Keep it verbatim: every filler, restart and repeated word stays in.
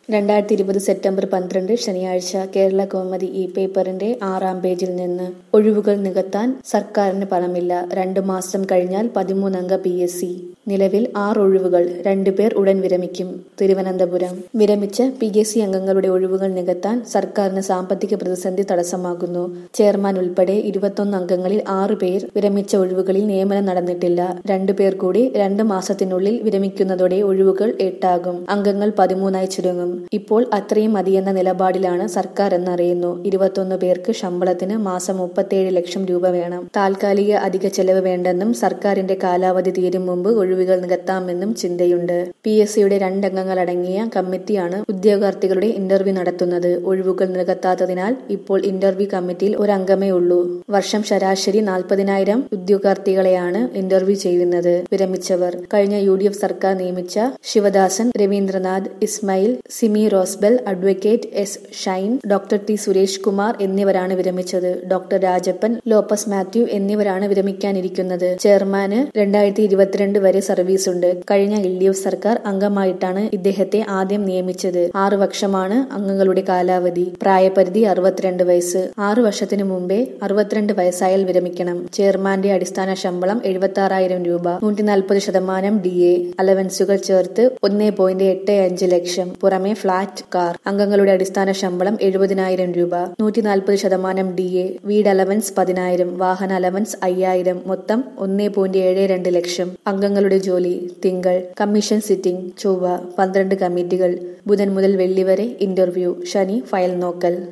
രണ്ടായിരത്തി ഇരുപത് സെപ്റ്റംബർ പന്ത്രണ്ട് ശനിയാഴ്ച കേരള കൗമുദി ഈ പേപ്പറിന്റെ ആറാം പേജിൽ നിന്ന് ഒഴിവുകൾ നികത്താൻ സർക്കാരിന് പണമില്ല. രണ്ടു മാസം കഴിഞ്ഞാൽ പതിമൂന്നംഗ പി എസ് സി. നിലവിൽ ആറ് ഒഴിവുകൾ. രണ്ടുപേർ ഉടൻ വിരമിക്കും. തിരുവനന്തപുരം. വിരമിച്ച പി എസ് സി അംഗങ്ങളുടെ ഒഴിവുകൾ നികത്താൻ സർക്കാരിന് സാമ്പത്തിക പ്രതിസന്ധി തടസ്സമാകുന്നു. ചെയർമാൻ ഉൾപ്പെടെ ഇരുപത്തൊന്ന് അംഗങ്ങളിൽ ആറ് പേർ വിരമിച്ച ഒഴിവുകളിൽ നിയമനം നടന്നിട്ടില്ല. രണ്ടുപേർ കൂടി രണ്ട് മാസത്തിനുള്ളിൽ വിരമിക്കുന്നതോടെ ഒഴിവുകൾ എട്ടാകും. അംഗങ്ങൾ പതിമൂന്നായി ചുരുങ്ങും. ഇപ്പോൾ അത്രയും മതിയെന്ന നിലപാടിലാണ് സർക്കാർ എന്നറിയുന്നു. ഇരുപത്തൊന്ന് പേർക്ക് ശമ്പളത്തിന് മാസം മുപ്പത്തിയേഴ് ലക്ഷം രൂപ വേണം. താൽക്കാലിക അധിക ചെലവ് വേണ്ടെന്നും സർക്കാരിന്റെ കാലാവധി തീരും മുമ്പ് ഒഴിവുകൾ നികത്താമെന്നും ചിന്തയുണ്ട്. പി എസ് സിയുടെ രണ്ടംഗങ്ങളടങ്ങിയ കമ്മിറ്റിയാണ് ഉദ്യോഗാർത്ഥികളുടെ ഇന്റർവ്യൂ നടത്തുന്നത്. ഒഴിവുകൾ നികത്താത്തതിനാൽ ഇപ്പോൾ ഇന്റർവ്യൂ കമ്മിറ്റിയിൽ ഒരംഗമേ ഉള്ളൂ. വർഷം ശരാശരി നാൽപ്പതിനായിരം ഉദ്യോഗാർത്ഥികളെയാണ് ഇന്റർവ്യൂ ചെയ്യുന്നത്. വിരമിച്ചവർ: കഴിഞ്ഞ യു ഡി എഫ് സർക്കാർ നിയമിച്ച Sivadasan, Raveendranath, Ismail, Simi Rosebell, advocate S Shine, doctor T Suresh Kumar എന്നിവരാണ് വിരമിച്ചത്. ഡോക്ടർ രാജപ്പൻ, ലോപ്പസ് മാത്യു എന്നിവരാണ് വിരമിക്കാനിരിക്കുന്നത്. ചെയർമാന് രണ്ടായിരത്തി ഇരുപത്തിരണ്ട് വരെ സർവീസുണ്ട്. കഴിഞ്ഞ എൽ ഡി എഫ് സർക്കാർ അംഗമായിട്ടാണ് ഇദ്ദേഹത്തെ ആദ്യം നിയമിച്ചത്. ആറു വർഷമാണ് അംഗങ്ങളുടെ കാലാവധി. പ്രായപരിധി അറുപത്തിരണ്ട് വയസ്സ്. ആറു വർഷത്തിനു മുമ്പേ അറുപത്തിരണ്ട് വയസ്സായാൽ വിരമിക്കണം. ചെയർമാന്റെ അടിസ്ഥാന ശമ്പളം എഴുപത്തി ആറായിരം രൂപ. നൂറ്റി നാൽപ്പത് ശതമാനം ഡി എ അലവൻസുകൾ ചേർത്ത് ഒന്നേ പോയിന്റ് എട്ട് അഞ്ച് ലക്ഷം. പുറമെ ഫ്ളാറ്റ്, കാർ. അംഗങ്ങളുടെ അടിസ്ഥാന ശമ്പളം എഴുപതിനായിരം രൂപ. നൂറ്റി നാൽപ്പത് ശതമാനം ഡി എ. വീട് അലവൻസ് പതിനായിരം. വാഹന അലവൻസ് അയ്യായിരം. മൊത്തം ഒന്നേ പോയിന്റ് ഏഴ് രണ്ട് ലക്ഷം. അംഗങ്ങളുടെ ജോലി: തിങ്കൾ കമ്മീഷൻ സിറ്റിംഗ്, ചൊവ്വ പന്ത്രണ്ട് കമ്മിറ്റികൾ, ബുധൻ മുതൽ വെള്ളി വരെ ഇന്റർവ്യൂ, ശനി ഫയൽ നോക്കൽ.